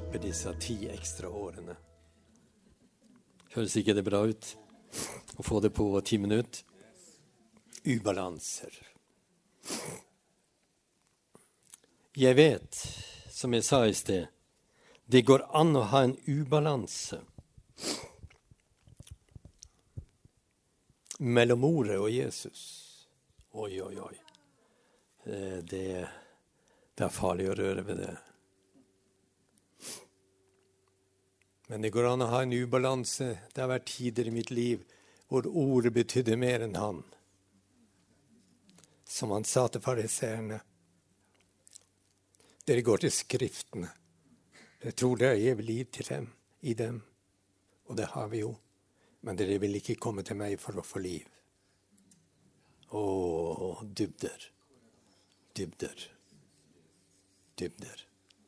slippe disse 10 ekstra årene. Høres ikke det bra ut? Å få det på 10 minutter? Ubalanser. Jeg vet, som jeg sa i sted, det går an å ha en ubalanse mellom ordet og Jesus. Oi, oi, oi. Det er farlig å røre ved det. Men det går an å ha en ubalanse. Det har vært tider i mitt liv hvor ordet betydde mer enn han. Som han sa til fariseerne. Dere går til skriftene. Dere tror det er evig liv til dem, i dem. Og det har vi jo. Men dere vil ikke komme til meg for å få liv. Åh, dybder. Dybder. Dybder.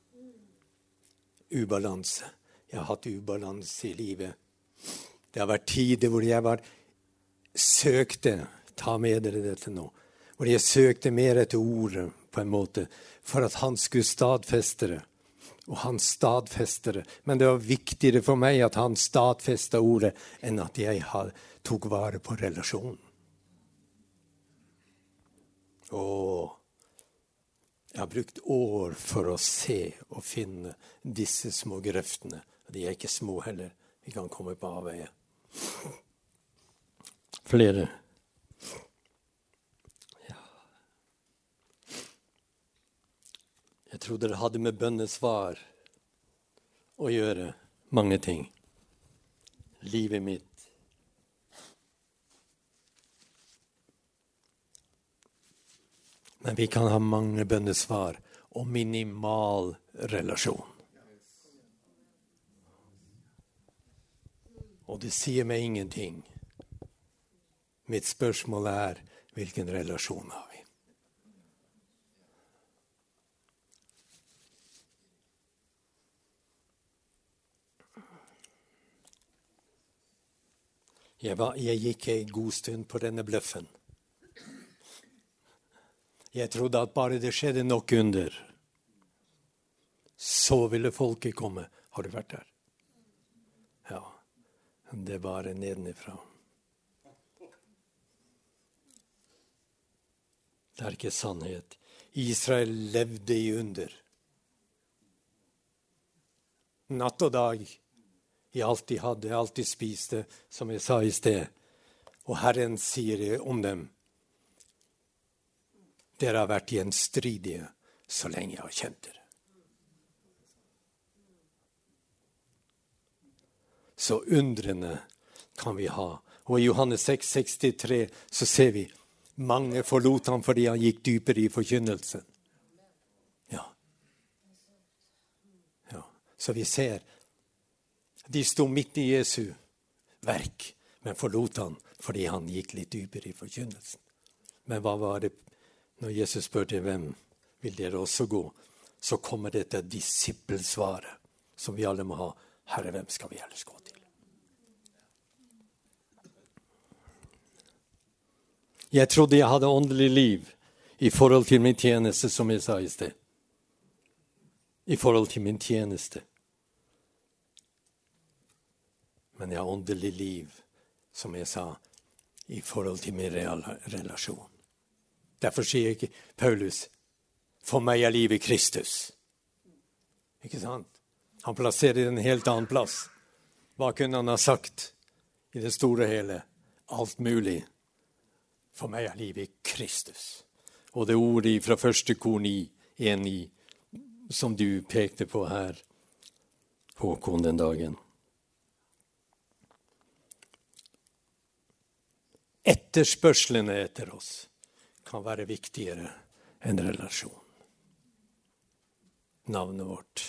Ubalanse. Jeg har hatt ubalanse i livet. Det har vært tider hvor jeg søkte, ta med dere dette nå, hvor jeg søkte mer etter ordet på en måte, for at han skulle stadfeste det. Og han stadfester det. Men det var viktigere for meg at han stadfestet ordet, enn at jeg tok vare på relasjonen. Og jeg har brukt år for å se og finne disse små grøftene. De er ikke små heller. Vi kan komme på avveie. Flere. Ja. Jeg tror det hadde med bønnesvar å gjøre mange ting. Livet mitt. Men vi kan ha mange bønnesvar og minimal relasjon. Og det sier meg ingenting. Mitt spørsmål er, hvilken relasjon har vi? Jeg gikk en god stund på denne bløffen. Jeg trodde at bare det skjedde nok under, så ville folket komme. Har du vært der? Ja, det er bare nedenifra. Det er ikke sannhet. Israel levde i under. Natt og dag. I alt de hadde, alt de spiste, som jeg sa i sted. Og Herren sier om dem, dere har vært gjenstridige så lenge jeg har kjent dere. Så undrende kan vi ha. Og i Johannes 6,63 så ser vi mange forlot ham fordi han gikk dypere i forkynnelsen. Ja. Ja. Så vi ser, de sto midt i Jesu verk, men forlot han fordi han gikk litt dypere i forkynnelsen. Men hva var det? Når Jesus spør til hvem vil dere også gå, så kommer dette disippelsvaret, som vi alle må ha. Herre, hvem skal vi ellers gå til? Jeg trodde jeg hadde åndelig liv i forhold til min tjeneste, som jeg sa i sted. I forhold til min tjeneste. Men jeg har åndelig liv, som jeg sa, i forhold til min relasjon. Derfor sier ikke Paulus, for meg er livet Kristus. Ikke sant? Han plasserer en helt annen plass. Hva kunne han ha sagt i det store hele? Alt mulig. For meg er livet Kristus. Og det ordet fra 1. Kor 1:9, som du pekte på her, Håkon, den dagen. Etterspørslene etter oss kan være viktigere enn relasjon. Navnet vårt.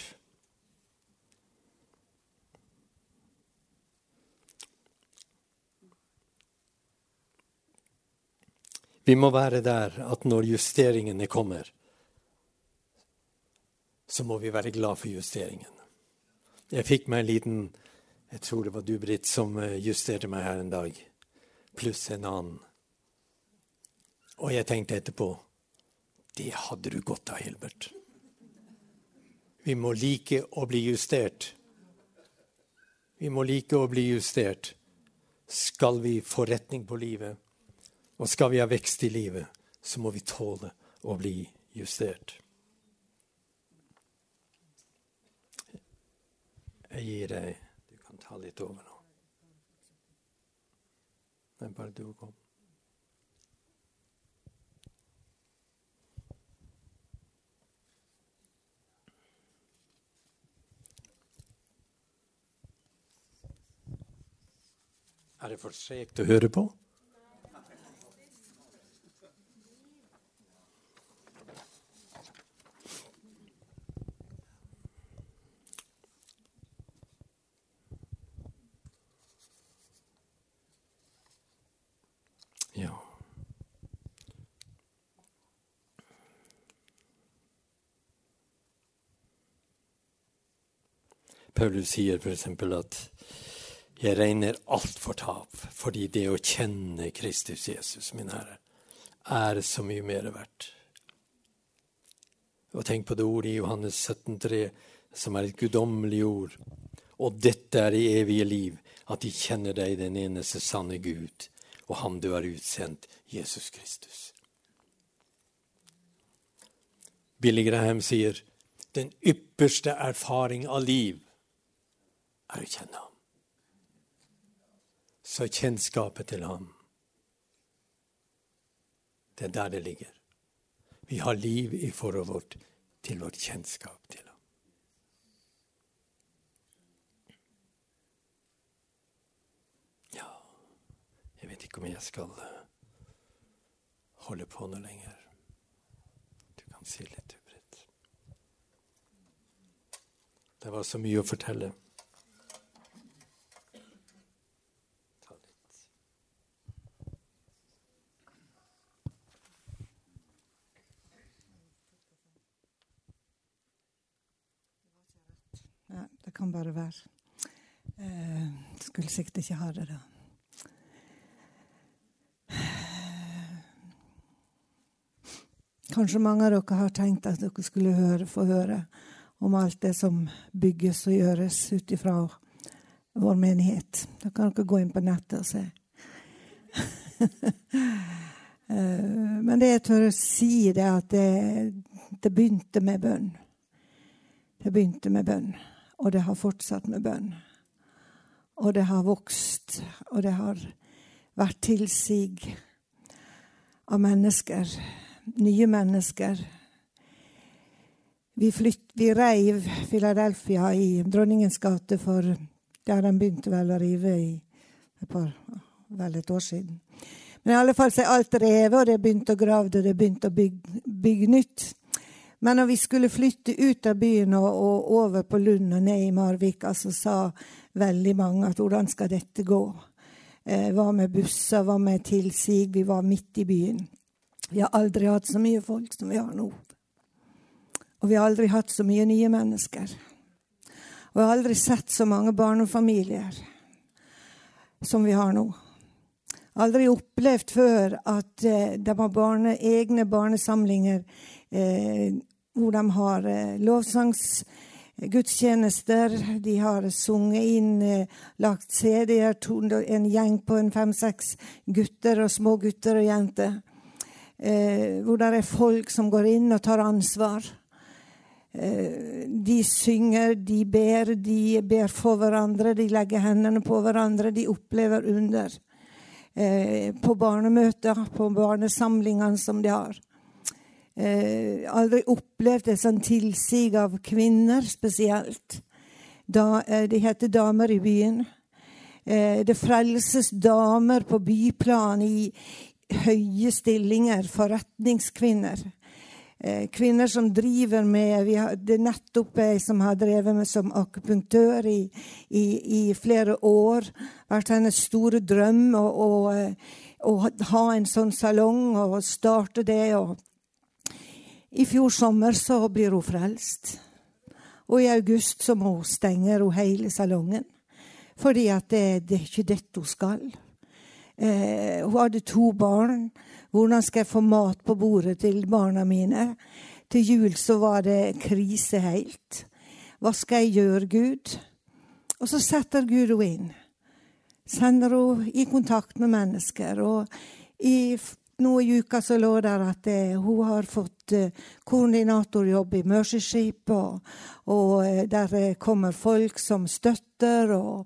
Vi må være der at når justeringene kommer, så må vi være glad for justeringen. Jeg fikk meg en liten, jeg tror det var du, Britt, som justerte meg her en dag, pluss en annen. Og jeg tenkte etterpå, det hadde du godt av, Hilbert. Vi må like å bli justert. Vi må like å bli justert. Skal vi få retning på livet, og skal vi ha vekst i livet, så må vi tåle å bli justert. Jeg gir deg. Du kan ta litt over nå. Men bare du kom. Er det for tregt å høre på? Ja. Paulus sier for eksempel at jeg regner alt for tap, fordi det å kjenne Kristus Jesus, min Herre, er så mye mer verdt. Og tenk på det ordet i Johannes 17,3, som er et guddommelig ord. Og dette er det evige liv, at de kjenner deg, den eneste sanne Gud, og ham du har utsendt, Jesus Kristus. Billy Graham sier, den ypperste erfaring av liv er å kjenne ham. Så kjennskapet til ham, det er der det ligger. Vi har liv i forhold vårt til vårt kjennskap til ham. Ja, jeg vet ikke om jeg skal holde på noe lenger. Du kan si litt, Britt. Det var så mye å fortelle. Ja, det kan bare være. Skulle sikkert ikke ha det da. Kanskje mange av dere har tenkt at dere skulle få høre om alt det som bygges og gjøres ut ifra vår menighet. Da kan dere gå inn på nettet og se. Men det jeg tør å si det at det begynte med bønn. Det begynte med bønn. Og det har fortsatt med bønn. Og det har vokst, og det har vært tilsig av mennesker, nye mennesker. Vi reiv Philadelphia i Dronningens gate for, der de begynte vel å rive i et år siden. Men i alle fall så er alt revet, og det begynte å grave, og det begynte å bygge nytt. Men når vi skulle flytte ut av byen og over på Lund og ned i Marvika, så sa veldig mange at hvordan skal dette gå? Hva med busser, hva med tilsig? Vi var midt i byen. Vi har aldri hatt så mye folk som vi har nå. Og vi har aldri hatt så mye nye mennesker. Og vi har aldri sett så mange barnefamilier som vi har nå. Aldri opplevd før at de har egne barnesamlinger hvor de har lovsangsgudstjenester, de har sunget inn, lagt CD-er, en gjeng på 5-6 gutter og små gutter og jenter, hvor det er folk som går inn og tar ansvar. De synger, de ber for hverandre, de legger hendene på hverandre, de opplever under på barnemøter, på barnesamlingene som de har. Aldri opplevd et sånn tilsig av kvinner spesielt. Det heter Damer i byen. Det frelses damer på byplan i høye stillinger, forretningskvinner. Kvinner som driver med, det er nettopp ei som har drevet med som akupunktør i flere år. Vært hennes store drøm å ha en sånn salong og starte det. Og i fjor sommer så blir hun frelst. Og i august så må hun stenge hele salongen. Fordi at det er ikke dette hun skal. Hun hadde 2 barn. Hvordan skal jeg få mat på bordet til barna mine? Til jul så var det krise helt. hva skal jeg gjøre, Gud? Og så setter Gud henne inn. Sender henne i kontakt med mennesker. Og nå i uka så lå der at hun har fått koordinatorjobb i Mercyship, og der kommer folk som støtter, og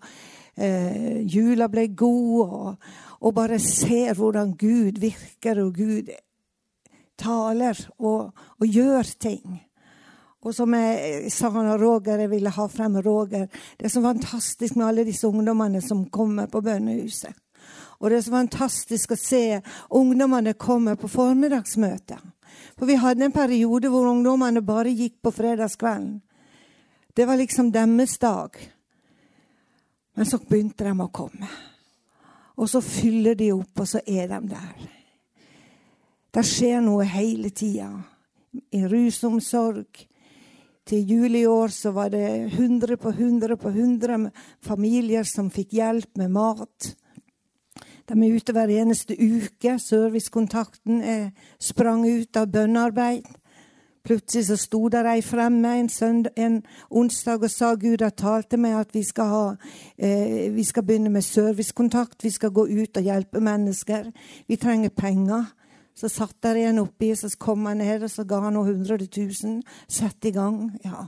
jula ble god, og bare ser hvordan Gud virker, og Gud taler og gjør ting. Og som jeg sa når Roger, jeg ville ha frem Roger, det er så fantastisk med alle disse ungdommene som kommer på bønnehuset. Og det er så fantastisk å se ungdommene komme på formiddagsmøter. For vi hadde en periode hvor ungdommene bare gikk på fredagskvelden. Det var liksom deres dag. Men så begynte de å komme. Og så fyller de opp, og så er de der. Det skjer noe hele tiden. I rusomsorg. Til jul i år så var det 100 på 100 familier som fikk hjelp med mat. De er ute hver eneste uke. Servicekontakten sprang ut av bønnearbeid. Plutselig så stod der ei fremme en onsdag og sa Gud har talt til meg at vi skal begynne med servicekontakt. Vi skal gå ut og hjelpe mennesker. Vi trenger penger. Så satt der en oppi, så kom han ned, og så ga han 100 000. Sett i gang, ja.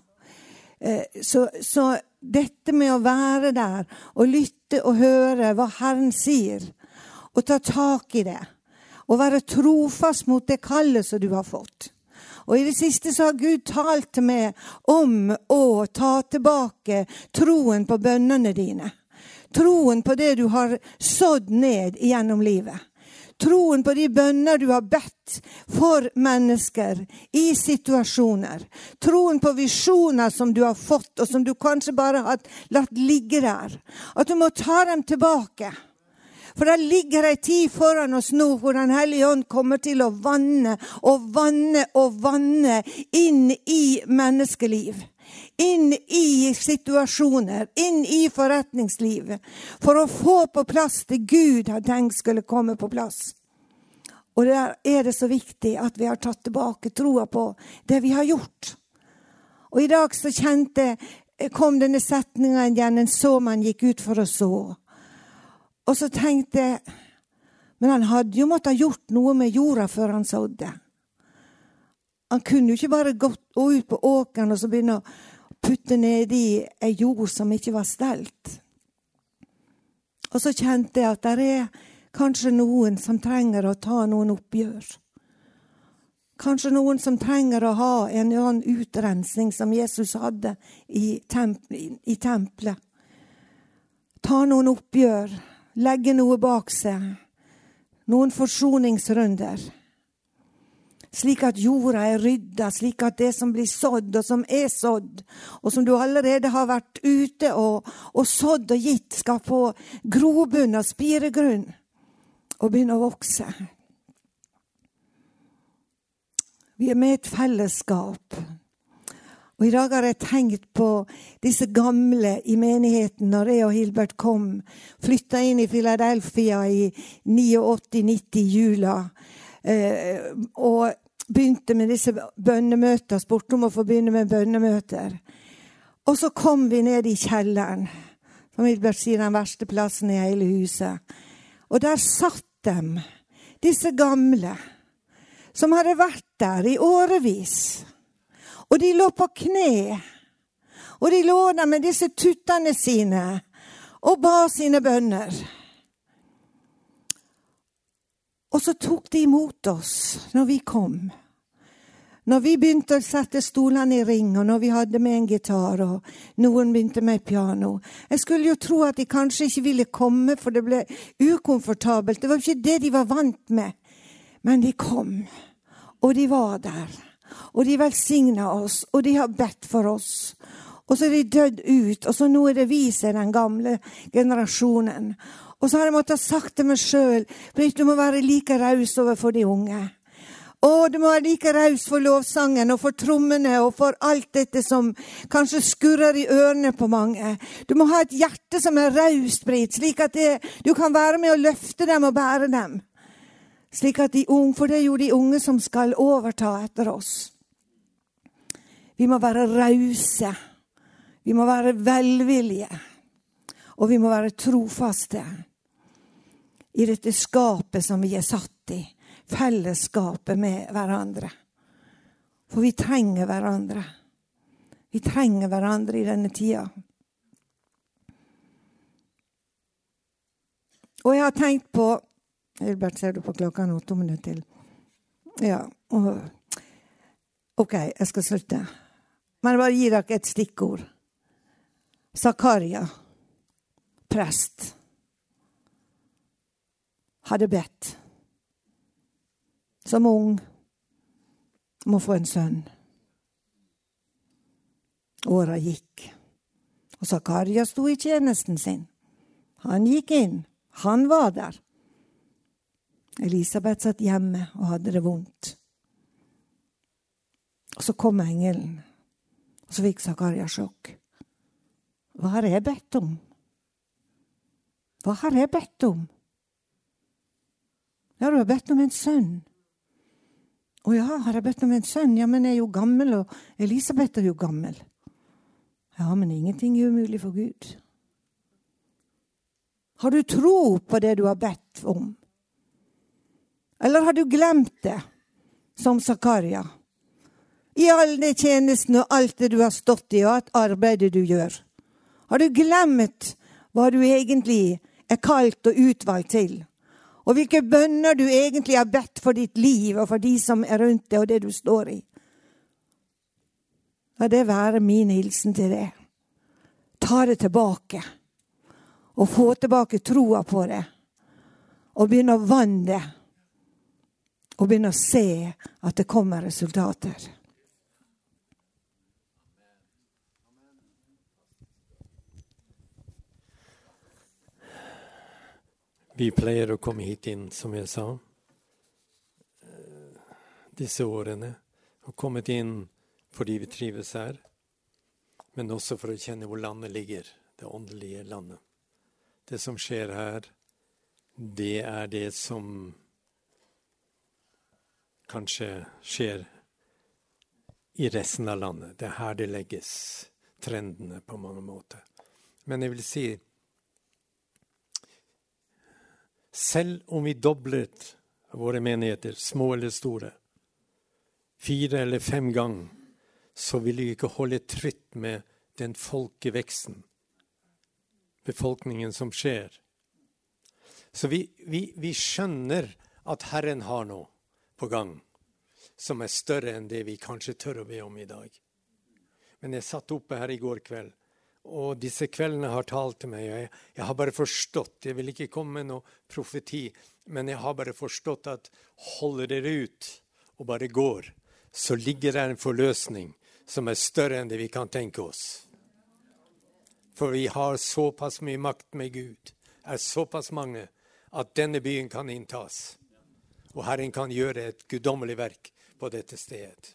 Så dette med å være der, og lytte og høre hva Herren sier, og ta tak i det, og være trofast mot det kallet som du har fått. Og i det siste så har Gud talt til meg om å ta tilbake troen på bønnene dine. Troen på det du har sådd ned gjennom livet. Troen på de bønner du har bedt for mennesker i situasjoner. Troen på visjoner som du har fått, og som du kanskje bare har latt ligge der. At du må ta dem tilbake. For det ligger en tid foran oss nå hvor Den Hellige Ånd kommer til å vanne og vanne og vanne inn i menneskeliv. Inn i situasjoner, inn i forretningslivet, for å få på plass det Gud har tenkt skulle komme på plass. Og der er det så viktig at vi har tatt tilbake troa på det vi har gjort. Og i dag så kom denne setningen igjen, en såmann gikk ut for å så. Og så tenkte jeg, men han hadde jo måttet ha gjort noe med jorda før han sådde. Han kunne jo ikke bare gått ut på åkeren og så begynne å putte ned i en jord som ikke var stelt. Og så kjente jeg at det er kanskje noen som trenger å ta noen oppgjør. Kanskje noen som trenger å ha en annen utrensning som Jesus hadde i tempelet. Ta noen oppgjør, legge noe bak seg, noen forsoningsrunder. Slik at jorda er rydda, slik at det som blir sådd og som er sådd, og som du allerede har vært ute og sådd og gitt, skal få grobunn og spiregrunn og begynne å vokse. Vi er med i et fellesskap. Og i dag har jeg tenkt på disse gamle i menigheten når jeg og Hilbert flyttet inn i Philadelphia i 89-90 jula, og begynte med disse bønnemøter, spurte om å få begynne med bønnemøter. Og så kom vi ned i kjelleren, som Hilbert sier den verste plassen i hele huset. Og der satt de, disse gamle, som hadde vært der i årevis. Og de lå på kne, og de lå der med disse tuttene sine, og ba sine bønner. Og så tok de imot oss når vi kom. Når vi begynte å sette stolene i ring, og når vi hadde med en gitar, og noen begynte med piano. Jeg skulle jo tro at de kanskje ikke ville komme, for det ble ukomfortabelt. Det var ikke det de var vant med. Men de kom, og de var der. Og de velsignet oss, og de har bedt for oss. Og så er de dødd ut, og så nå er det vi som er den gamle generasjonen. Og så har jeg måttet sagt til meg selv, Britt, du må være like raus overfor de unge. Og du må være like raus for lovsangen, og for trommene, og for alt dette som kanskje skurrer i ørene på mange. Du må ha et hjerte som er raust, Britt, slik at du kan være med å løfte dem og bære dem. Slik at de unge, for det er jo de unge som skal overta etter oss. Vi må være rause Vi må være velvillige. Og vi må være trofaste i dette skapet som vi er satt i. Fellesskapet med hverandre. For vi trenger hverandre. Vi trenger hverandre i denne tida. Og jeg har tenkt på, Hilbert, ser du på klokka nå, 2 minutter til. Ja, ok, jeg skal slutte. Men jeg bare gir dere et stikkord. Zakaria, prest, hadde bedt. Som ung, må få en sønn. Åra gikk. Og Zakaria sto i tjenesten sin. Han gikk inn. Han var der. Elisabeth satt hjemme og hadde det vondt. Og så kom engelen. Og så fikk Zakaria sjokk. Hva har jeg bedt om? Hva har jeg bedt om? Ja, du har bedt om en sønn. Å ja, har jeg bedt om en sønn? Ja, men jeg er jo gammel, og Elisabeth er jo gammel. Ja, men ingenting er umulig for Gud. Har du tro på det du har bedt om? Eller har du glemt det, som Zakaria? I all det tjenesten og alt det du har stått i, og alt arbeidet du gjør. Har du glemt hva du egentlig er kalt og utvalgt til? Og hvilke bønner du egentlig har bedt for ditt liv og for de som er rundt deg og det du står i? La det være min hilsen til det. Ta det tilbake. Og få tilbake troa på det. Og begynne å vanne det. Og begynne å se at det kommer resultater. Vi pleier å komme hit inn, som jeg sa, disse årene. Og kommet inn fordi vi trives her, men også for å kjenne hvor landet ligger, det åndelige landet. Det som skjer her, det er det som kanskje skjer i resten av landet. Det er her det legges trendene på mange måter. Men jeg vil si, selv om vi doblet våre menigheter, små eller store, 4 eller 5 ganger, så vil vi ikke holde tritt med den folkeveksten, befolkningen som skjer. Så vi skjønner at Herren har noe på gang, som er større enn det vi kanskje tør å be om i dag. Men jeg satt oppe her i går kveld, og disse kveldene har talt til meg. Jeg har bare forstått, jeg vil ikke komme med noe profeti, men jeg har bare forstått at holder dere ut og bare går, så ligger der en forløsning som er større enn det vi kan tenke oss. For vi har såpass mye makt med Gud, er såpass mange, at denne byen kan inntas. Og Herren kan gjøre et guddommelig verk på dette stedet.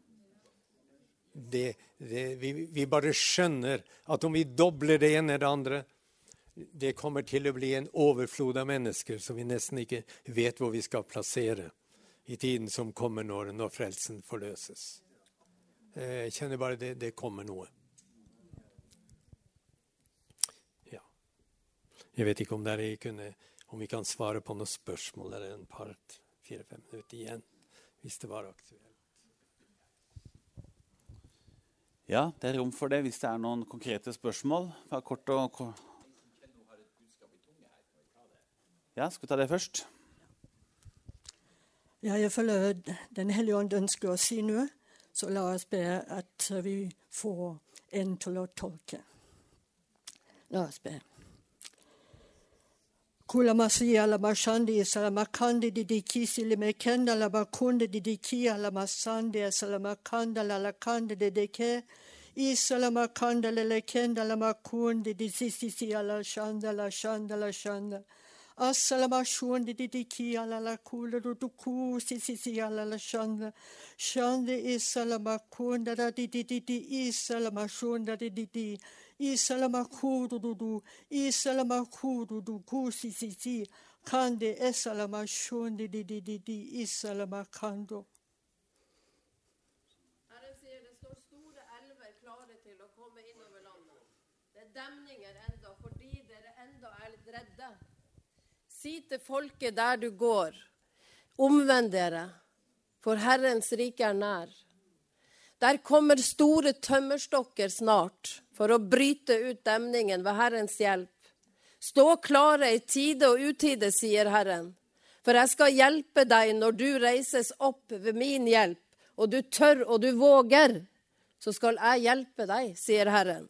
Vi bare skjønner at om vi dobler det ene eller det andre, det kommer til å bli en overflod av mennesker som vi nesten ikke vet hvor vi skal plassere i tiden som kommer når frelsen forløses. Jeg kjenner bare det kommer noe. Ja. Jeg vet ikke om vi kan svare på noen spørsmål eller en par 4-5 minutter igjen, hvis det var aktuelt. Ja, det er rom for det hvis det er noen konkrete spørsmål. Kort og... Ja, skal vi ta det først? Ja, jeg føler Den hellige ånd ønsker å si noe, så la oss be at vi får en til å tolke. La oss be. Kula masia la mashandi salamakandi didikisi limekenda la bakunde didikia la masandi salamakanda la lakande didike isalamakanda la lekenda la makunde didisisi la shanda la shanda la shanda Assalamashun didiki ala la kula duku sisi ala la shanda shanda isalamakunda da didi isalamashun da didi isalamakudu isalamakudu sisi kande esalamashun didi isalamakando. Herren sier det står store elver klare til å komme innover landet. redde. Si til folket der du går, omvend dere, for Herrens rike nær. Der kommer store tømmerstokker snart, for å bryte ut demningen ved Herrens hjelp. Stå klare i tide og utide, sier Herren, for jeg skal hjelpe deg når du reises opp ved min hjelp, og du tør og du våger, så skal jeg hjelpe deg, sier Herren.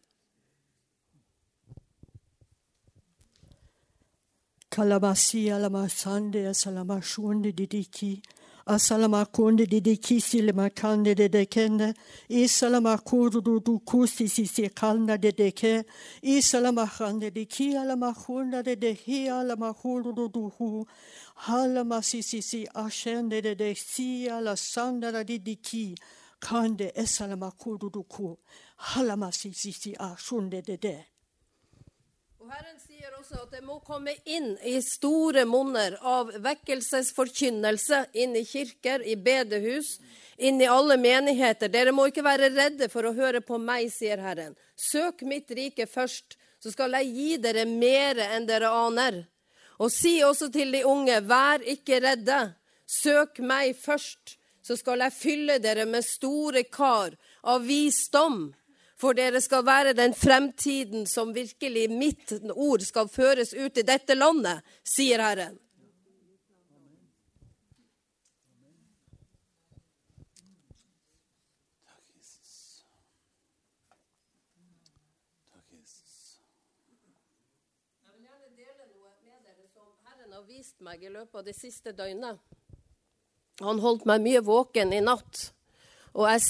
Kalamasi alamasande salamashunde didiki asalamakunde didiki silemakande dedekende isalamakuru du kusti sisi kalna dedeke isalamakande diki alamahunda dedehi alamahuru du hu halamasi sisi ashende dedeki alasanda didiki kande esalamakuru du ku halamasi sisi ashunde dede. Og Herren sier også at det må komme inn i store monner av vekkelsesforkynnelse, inn i kirker, i bedehus, inn i alle menigheter. Dere må ikke være redde for å høre på meg, sier Herren. Søk mitt rike først, så skal jeg gi dere mere enn dere aner. Og si også til de unge, vær ikke redde. Søk meg først, så skal jeg fylle dere med store kar av visdom. For dere skal være den fremtiden som virkelig mitt ord skal føres ut i dette landet, sier Herren. Jeg vil gjerne dele noe med dere som Herren har vist meg i løpet av det siste døgnet. Han holdt meg mye våken i natt, og jeg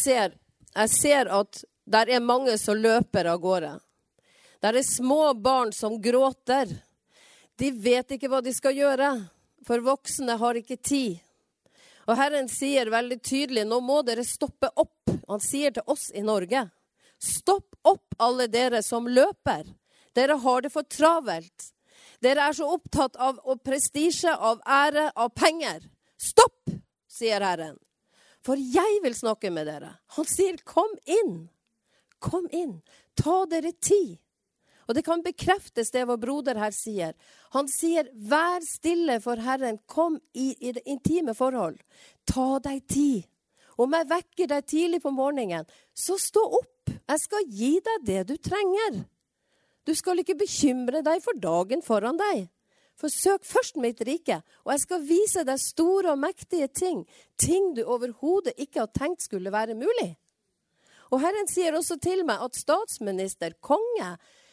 ser at der er mange som løper av gårde. Der er små barn som gråter. De vet ikke hva de skal gjøre, for voksne har ikke tid. Og Herren sier veldig tydelig, nå må dere stoppe opp. Han sier til oss i Norge, stopp opp alle dere som løper. Dere har det for travelt. Dere er så opptatt av prestisje, av ære, av penger. Stopp, sier Herren. For jeg vil snakke med dere. Han sier, kom inn. Kom inn, ta dere tid. Og det kan bekreftes det vår broder her sier. Han sier, vær stille for Herren, kom i det intime forhold. Ta deg tid. Om jeg vekker deg tidlig på morgenen, så stå opp. Jeg skal gi deg det du trenger. Du skal ikke bekymre deg for dagen foran deg. For søk først mitt rike, og jeg skal vise deg store og mektige ting. Ting du overhodet ikke har tenkt skulle være mulig. Og Herren sier også til meg at statsminister, konge,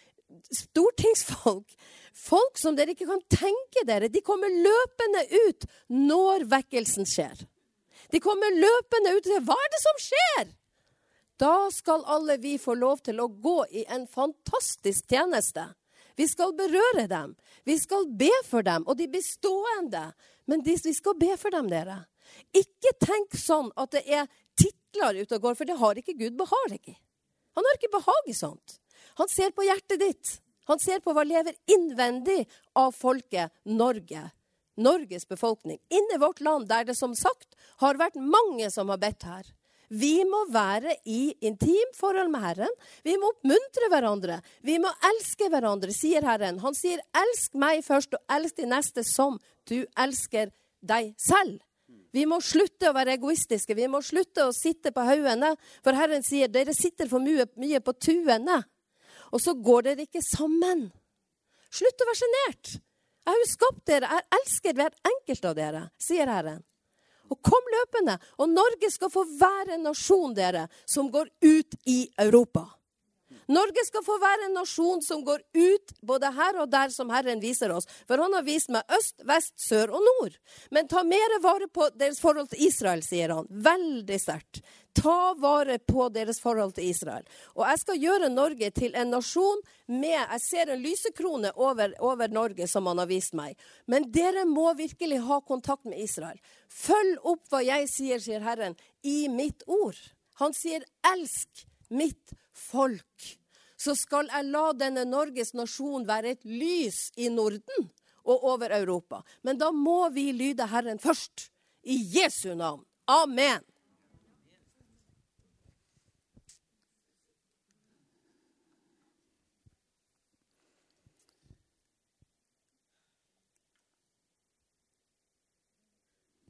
stortingsfolk, folk som dere ikke kan tenke dere, de kommer løpende ut når vekkelsen skjer. De kommer løpende ut og sier, hva er det som skjer? Da skal alle vi få lov til å gå i en fantastisk tjeneste. Vi skal berøre dem, vi skal be for dem, og de blir stående. Men vi skal be for dem, dere. Ikke tenk sånn at det er titler ut og går, for det har ikke Gud behag i. Han har ikke behag i sånt. Han ser på hjertet ditt. Han ser på hva lever innvendig av folket Norge. Norges befolkning. Inne i vårt land, der det som sagt har vært mange som har bedt her. Vi må være i intim forhold med Herren. Vi må oppmuntre hverandre. Vi må elske hverandre, sier Herren. Han sier, elsk meg først og elsk de neste som du elsker deg selv. Vi må slutte å være egoistiske. Vi må slutte å sitte på haugene. For Herren sier, dere sitter for mye på tuene. Og så går dere ikke sammen. Slutt å være genert. Jeg har jo skapt dere. Jeg elsker hver enkelt av dere, sier Herren. Og kom løpende. Og Norge skal få være en nasjon, dere, som går ut i Europa. Norge skal få være en nasjon som går ut både her og der som Herren viser oss. For han har vist meg øst, vest, sør og nord. Men ta mer vare på deres forhold til Israel, sier han. Veldig sterkt. Ta vare på deres forhold til Israel. Og jeg skal gjøre Norge til en nasjon med, jeg ser en lysekrone over Norge som han har vist meg. Men dere må virkelig ha kontakt med Israel. Følg opp hva jeg sier, sier Herren, i mitt ord. Han sier, elsk mitt folk. Så skal jeg la denne Norges nasjon være et lys i Norden og over Europa. Men da må vi lyde Herren først. I Jesu navn. Amen.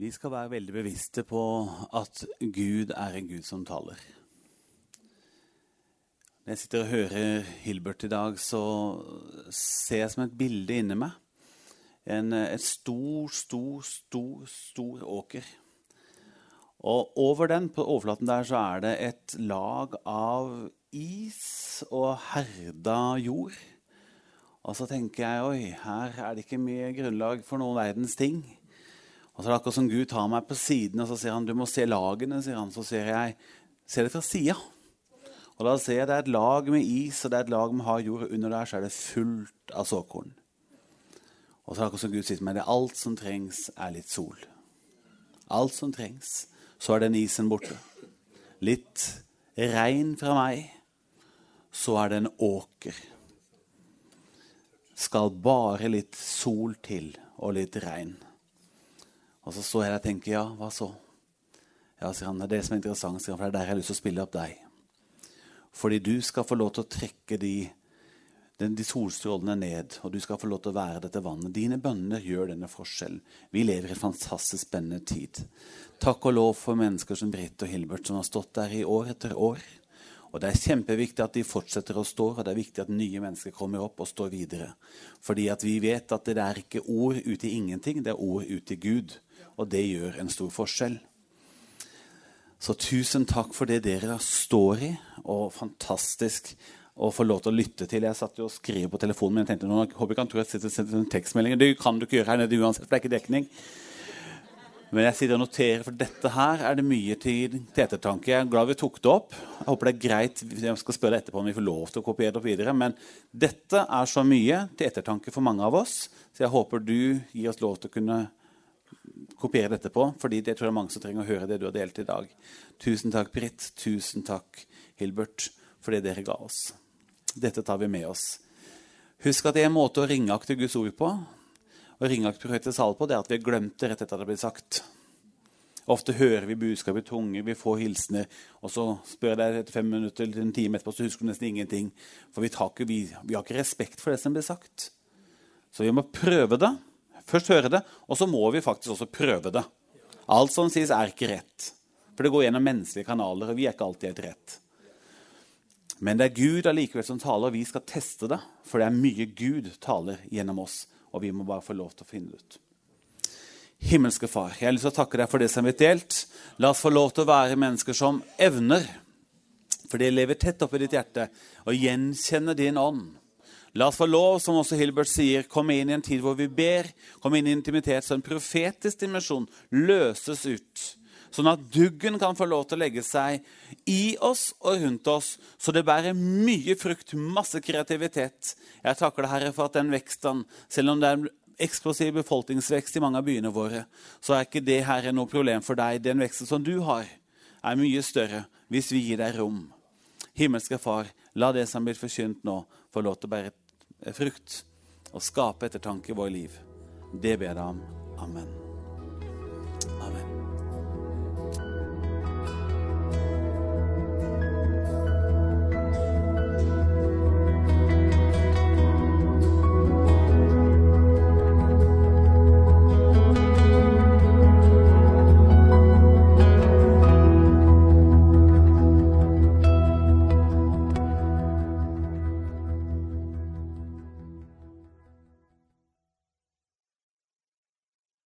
Vi skal være veldig bevisste på at Gud er en Gud som taler. Når jeg sitter og hører Hilbert i dag, så ser jeg som et bilde inni meg. Et stor åker. Og over den, på overflaten der, så er det et lag av is og herda jord. Og så tenker jeg, oi, her er det ikke mye grunnlag for noen verdens ting. Og så er det akkurat som Gud tar meg på siden, og så sier han, du må se lagene, sier han. Så ser jeg, se det fra siden. Og da ser jeg det er et lag med is, og det er et lag med hard jord, og under der så er det fullt av såkorn. Og så er det akkurat som Gud sier til meg, det er alt som trengs er litt sol. Alt som trengs, så er den isen borte. Litt regn fra meg, så er det en åker. Skal bare litt sol til, og litt regn. Og så står jeg der og tenker, ja, hva så? Ja, sier han, det er det som er interessant, sier han, for det er der jeg har lyst til å spille opp deg. Fordi du skal få lov til å trekke de solstrålene ned, og du skal få lov til å være dette vannet. Dine bønner gjør denne forskjellen. Vi lever i en fantastisk spennende tid. Takk og lov for mennesker som Britt og Hilbert, som har stått der i år etter år. Og det er kjempeviktig at de fortsetter å stå, og det er viktig at nye mennesker kommer opp og står videre. Fordi at vi vet at det er ikke ord ut i ingenting, det er ord ut i Gud. Og det gjør en stor forskjell. Så tusen takk for det dere står i, og fantastisk å få lov til å lytte til. Jeg satt jo og skrev på telefonen, men jeg tenkte, nå håper jeg kan tro at jeg sitter en tekstmelding. Det kan du ikke gjøre her nede uansett, for det er ikke dekning. Men jeg sitter og noterer, for dette her er det mye til ettertanke. Jeg er glad vi tok det opp. Jeg håper det er greit, jeg skal spørre etterpå om vi får lov til å kopiere det opp videre, men dette er så mye til ettertanke for mange av oss, så jeg håper du gir oss lov til å kunne kopiere dette på, fordi jeg tror det er mange som trenger å høre det du har delt i dag. Tusen takk, Britt. Tusen takk, Hilbert, for det dere ga oss. Dette tar vi med oss. Husk at det er en måte å ringakte Guds ord på, og ringakte profetens tale på, det er at vi har glemt det rett etter at det blir sagt. Ofte hører vi budskap i tunge, vi får hilsener, og så spør jeg deg etter 5 minutter eller en time etterpå, så husker du nesten ingenting, for vi har ikke respekt for det som blir sagt. Så vi må prøve det, først høre det, og så må vi faktisk også prøve det. Alt som sies er ikke rett, for det går gjennom menneskelige kanaler, og vi er ikke alltid helt rett. Men det er Gud allikevel som taler, og vi skal teste det, for det er mye Gud taler gjennom oss, og vi må bare få lov til å finne det ut. Himmelske Far, jeg har lyst til å takke deg for det som vi har delt. La oss få lov til å være mennesker som evner, for det lever tett opp i ditt hjerte, og gjenkjenner din ånd. La oss få lov, som også Hilbert sier, komme inn i en tid hvor vi ber, komme inn i intimitet, så en profetisk dimensjon løses ut, sånn at duggen kan få lov til å legge seg i oss og rundt oss, så det bærer mye frukt, masse kreativitet. Jeg takker deg, Herre, for at den veksten, selv om det er eksplosiv befolkningsvekst i mange av byene våre, så er ikke det, Herre, noe problem for deg. Den veksten som du har er mye større hvis vi gir deg rom. Himmelske Far, la det som blir forkynt nå få lov til å bære frukt og skape ettertanke i vår liv. Det ber jeg deg om. Amen. Amen.